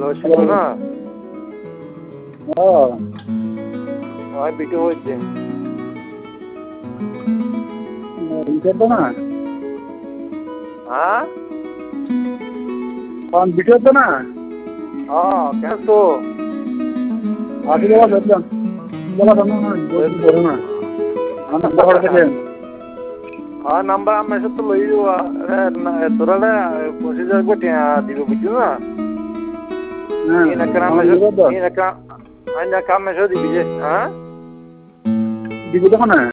শুনো না হ্যাঁ হয় বিটু হচ্ছে বিটু না হ্যাঁ বিটু না কেন তো আসি বাবা দেখলাম বলা তো না বলো না আমার বড় থেকে নাম্বার আমার সাথে তো লই দিব তোরা 25,000 করে দিব বুঝছো না কাম মেসো দিবি যে হ্যাঁ দিব তখন না